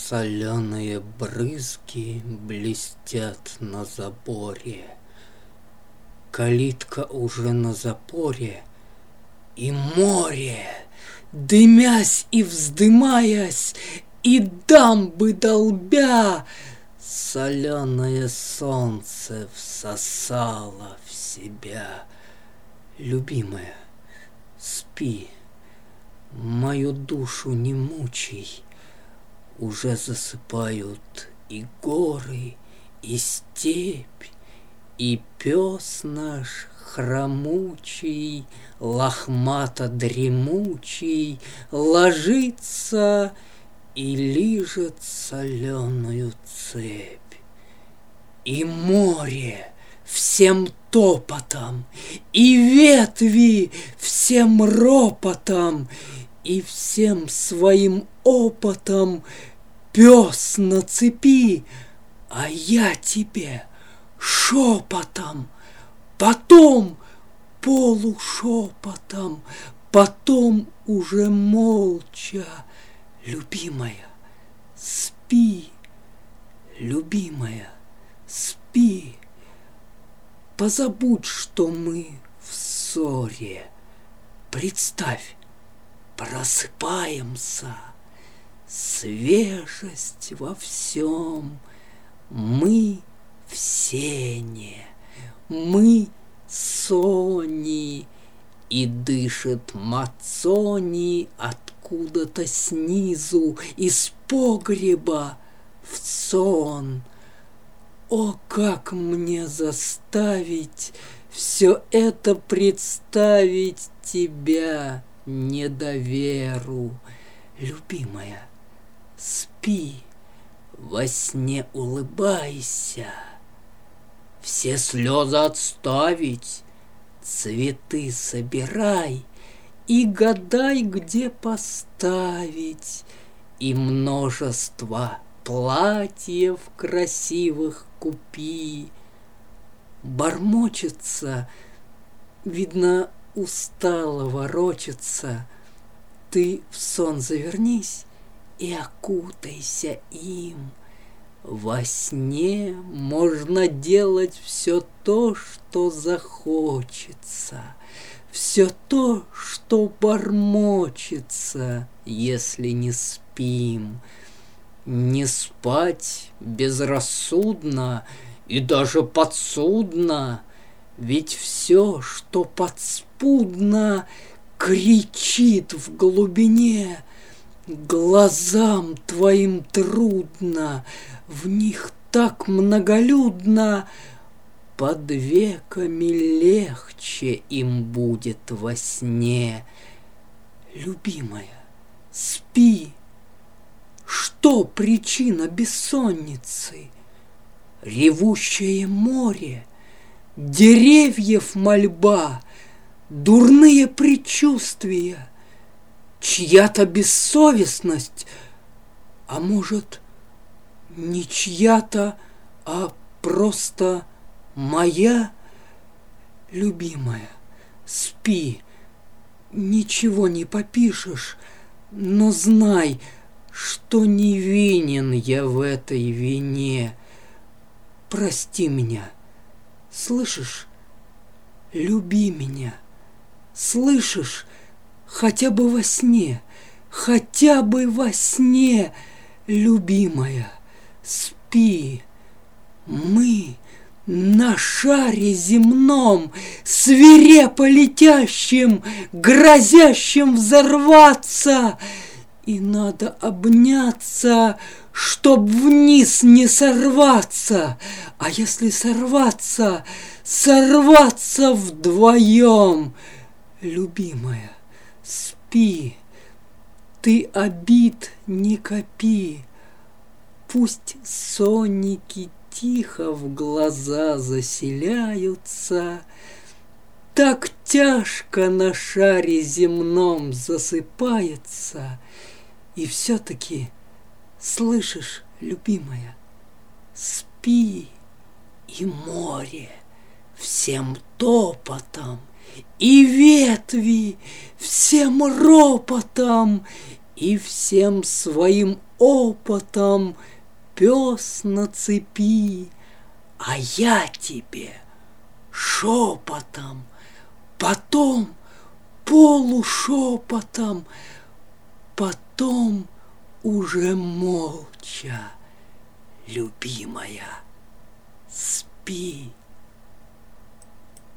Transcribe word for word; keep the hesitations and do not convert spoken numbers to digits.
Соленые брызги блестят на заборе. Калитка уже на запоре, и море, дымясь и вздымаясь, и дамбы долбя, соленое солнце всосало в себя. Любимая, спи, мою душу не мучай. Уже засыпают и горы, и степь, и пес наш хромучий, лохмато-дремучий, ложится и лижет соленую цепь. И море всем топотом, и ветви всем ропотом, и всем своим опытом пес на цепи, а я тебе шепотом, потом полушепотом, потом уже молча. Любимая, спи, любимая, спи, позабудь, что мы в ссоре. Представь, просыпаемся, свежесть во всем. Мы в сене, мы сони, и дышит Мацони откуда-то снизу, из погреба в сон. О, как мне заставить все это представить тебя, недоверу. Любимая, спи, во сне улыбайся, все слезы отставить, цветы собирай и гадай, где поставить, и множество платьев красивых купи. Бормочется, видно, устало ворочаться. Ты в сон завернись и окутайся им. Во сне можно делать все то, что захочется, все то, что бормочется, если не спим. Не спать безрассудно и даже подсудно, ведь все, что подспудно, кричит в глубине. Глазам твоим трудно, в них так многолюдно, под веками легче им будет во сне. Любимая, спи. Что причина бессонницы? Ревущее море, деревьев мольба, дурные предчувствия, чья-то бессовестность, а может, не чья-то, а просто моя? Любимая, спи, ничего не попишешь, но знай, что невинен я в этой вине. Прости меня, слышишь? Люби меня, слышишь? Хотя бы во сне, хотя бы во сне, любимая, спи. Мы на шаре земном, свирепо летящим, грозящим взорваться, и надо обняться, чтоб вниз не сорваться, а если сорваться, сорваться вдвоем. Любимая, спи, ты обид не копи, пусть сонники тихо в глаза заселяются, так тяжко на шаре земном засыпается. И все-таки, слышишь, любимая, спи, и море всем топотом, и ветви всем ропотом, и всем своим опытом пес на цепи, а я тебе шепотом, потом полушепотом, потом уже молча, любимая, спи.